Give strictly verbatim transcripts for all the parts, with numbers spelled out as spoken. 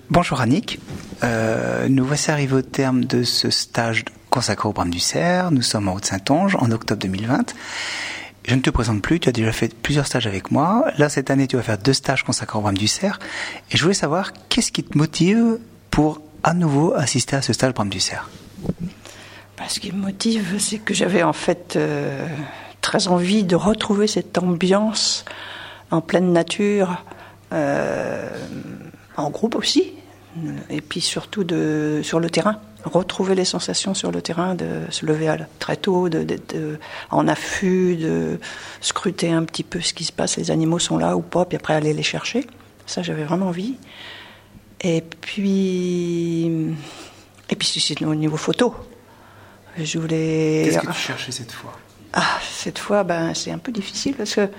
Bonjour Annick, euh, nous voici arrivés au terme de ce stage consacré au Brame du Cerf. Nous sommes en Haute-Saintonge en octobre deux mille vingt. Je ne te présente plus, tu as déjà fait plusieurs stages avec moi. Là, cette année, tu vas faire deux stages consacrés au Brame du Cerf. Et je voulais savoir, qu'est-ce qui te motive pour à nouveau assister à ce stage Brame du Cerf? Ben, ce qui me motive, c'est que j'avais en fait euh, très envie de retrouver cette ambiance en pleine nature, euh, en groupe aussi, et puis surtout de, sur le terrain. Retrouver les sensations sur le terrain, de se lever à, très tôt, de, de, de, en affût, de scruter un petit peu ce qui se passe, les animaux sont là ou pas, puis après aller les chercher. Ça, j'avais vraiment envie. Et puis, et puis c'est au niveau photo. Je voulais... Qu'est-ce que tu cherchais cette fois? Ah, cette fois, ben, c'est un peu difficile parce que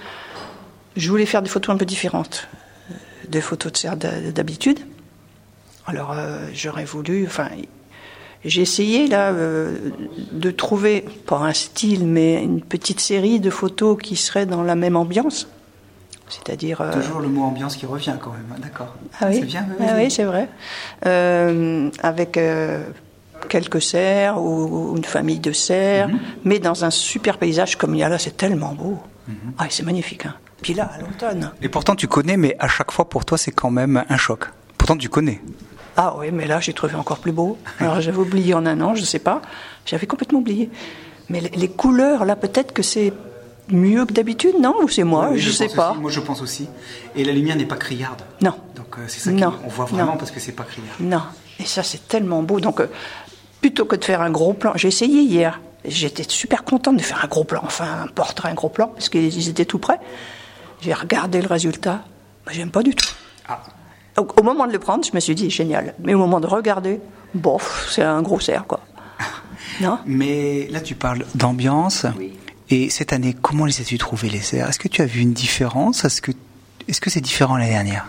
je voulais faire des photos un peu différentes. Des photos de cerf d'habitude. Alors, euh, j'aurais voulu... Enfin, j'ai essayé, là, euh, de trouver, pas un style, mais une petite série de photos qui seraient dans la même ambiance. C'est-à-dire... Euh... Toujours le mot ambiance qui revient, quand même, d'accord. Ah oui, c'est bien, ah oui, c'est vrai. Euh, avec euh, quelques cerfs ou, ou une famille de cerfs, mm-hmm. mais dans un super paysage comme il y a là, c'est tellement beau. Mm-hmm. Ah, c'est magnifique, hein. Puis là, à l'automne... Et pourtant, tu connais, mais à chaque fois, pour toi, c'est quand même un choc. Pourtant, tu connais. Ah oui, mais là, j'ai trouvé encore plus beau. Alors, j'avais oublié en un an, je ne sais pas. J'avais complètement oublié. Mais les, les couleurs, là, peut-être que c'est mieux que d'habitude, non? Ou c'est moi? Oui, je ne sais aussi. pas. Moi, je pense aussi. Et la lumière n'est pas criarde. Non. Donc, euh, c'est ça non. qu'on voit vraiment non. parce que c'est pas criarde. Non. Et ça, c'est tellement beau. Donc, euh, plutôt que de faire un gros plan, j'ai essayé hier. J'étais super contente de faire un gros plan. Enfin, un portrait, un gros plan, parce qu'ils étaient tout prêts. J'ai regardé le résultat. Ben, j'aime pas du tout. Ah. Au moment de le prendre, je me suis dit, génial. Mais au moment de regarder, bof, c'est un gros cerf, quoi. Non? Mais là, tu parles d'ambiance. Oui. Et cette année, comment les as-tu trouvés, les cerfs? Est-ce que tu as vu une différence? Est-ce que, est-ce que c'est différent l'année dernière?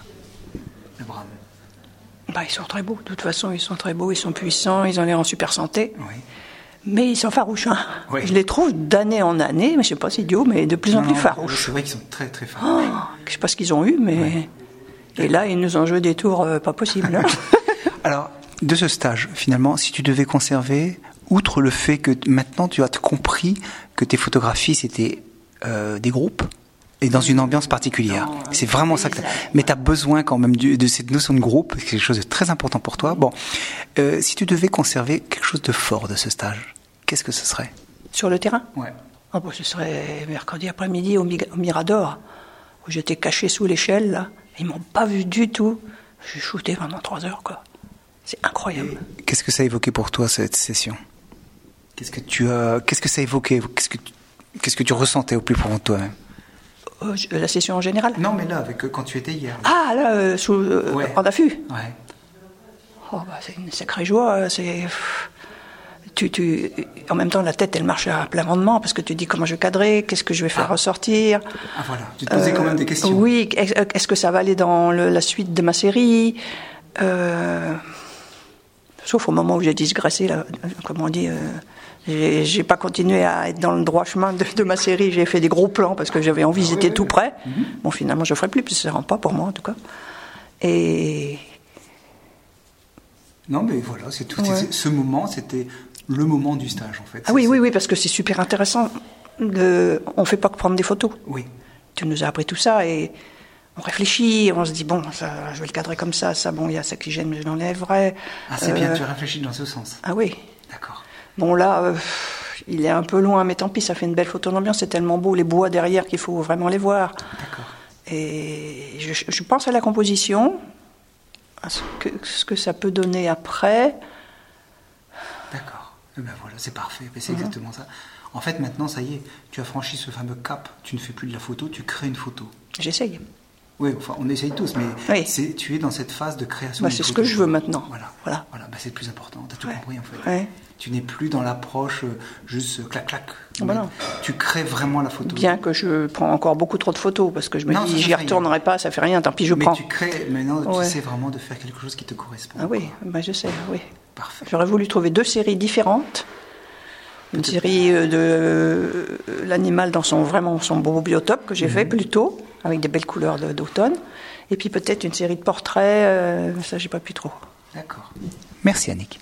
Le Brame. Bah, ils sont très beaux. De toute façon, ils sont très beaux, ils sont puissants, ils ont l'air en super santé. Oui. Mais ils sont farouches, hein. Oui. Je les trouve d'année en année, mais je sais pas, c'est idiot, mais de plus non, en plus non, farouches. C'est vrai qu'ils sont très, très farouches. Oh, je sais pas ce qu'ils ont eu, mais... Oui. Et là, ils nous ont joué des tours euh, pas possibles. Hein. Alors, de ce stage, finalement, si tu devais conserver, outre le fait que maintenant tu as compris que tes photographies, c'était euh, des groupes et dans une ambiance particulière. Non, c'est vraiment ça que t'as... Mais tu as besoin quand même de, de cette notion de groupe, c'est quelque chose de très important pour toi. Bon, euh, si tu devais conserver quelque chose de fort de ce stage, qu'est-ce que ce serait? Sur le terrain? Ouais. Oh, bah, ce serait mercredi après-midi au, au Mirador, où j'étais caché sous l'échelle, là. Ils m'ont pas vu du tout. J'ai shooté pendant trois heures, quoi. C'est incroyable. Et qu'est-ce que ça a évoqué pour toi, cette session? Qu'est-ce que tu as, qu'est-ce que ça a évoqué? Qu'est-ce que tu, qu'est-ce que tu ressentais au plus profond de toi-même? euh, La session en général? Non, mais là, avec quand tu étais hier. Là. Ah, là, euh, sous, euh, ouais. en affût. Ouais. Oh, bah, c'est une sacrée joie. C'est... Tu, tu, en même temps, la tête, elle marche à plein rendement parce que tu dis comment je vais cadrer, qu'est-ce que je vais faire ah. ressortir. Ah voilà, tu te posais euh, quand même des questions. Oui, est-ce que ça va aller dans le, la suite de ma série euh, Sauf au moment où j'ai digressé, là, comme on dit, euh, j'ai, j'ai pas continué à être dans le droit chemin de, de ma série. J'ai fait des gros plans parce que j'avais envie, j'étais ah, oui, tout oui. près. Mm-hmm. Bon, finalement, je ne ferai plus, parce que ça ne rentre pas pour moi, en tout cas. Et... Non, mais voilà, c'est tout. Ouais. C'est, ce moment, c'était... le moment du stage, en fait. Ah oui, oui, oui, parce que c'est super intéressant. De... On ne fait pas que prendre des photos. Oui. Tu nous as appris tout ça et on réfléchit, on se dit, bon, ça, je vais le cadrer comme ça, ça, bon, il y a ça qui gêne, mais je l'enlèverai. Ah, c'est euh... bien, tu réfléchis dans ce sens. Ah oui. D'accord. Bon, là, euh, il est un peu loin, mais tant pis, ça fait une belle photo d'ambiance, c'est tellement beau, les bois derrière qu'il faut vraiment les voir. D'accord. Et je, je pense à la composition, à ce que, ce que ça peut donner après. D'accord. Eh ben voilà, c'est parfait, c'est mmh. exactement ça. En fait, maintenant, ça y est, tu as franchi ce fameux cap, tu ne fais plus de la photo, tu crées une photo. J'essaye. Oui, enfin, on essaye tous, mais oui. c'est, tu es dans cette phase de création. Bah, de c'est photo. Ce que je veux maintenant. Voilà, voilà. voilà bah, c'est le plus important, tu as tout ouais. compris en fait. Ouais. Tu n'es plus dans l'approche euh, juste clac-clac. Ah bah non. Tu crées vraiment la photo. Bien que je prends encore beaucoup trop de photos, parce que je me non, dis, j'y retournerai pas, ça fait rien, tant pis, je mais prends. Mais tu crées, maintenant, ouais. tu sais vraiment de faire quelque chose qui te correspond. Ah oui, bah, je sais, oui. Parfait. J'aurais voulu trouver deux séries différentes. Une Peut-être série de euh, l'animal dans son vraiment son beau biotope que j'ai mmh. fait plus tôt, avec des belles couleurs de, d'automne, Et puis peut-être une série de portraits, euh, ça j'ai pas pu trop. D'accord. Merci Annick.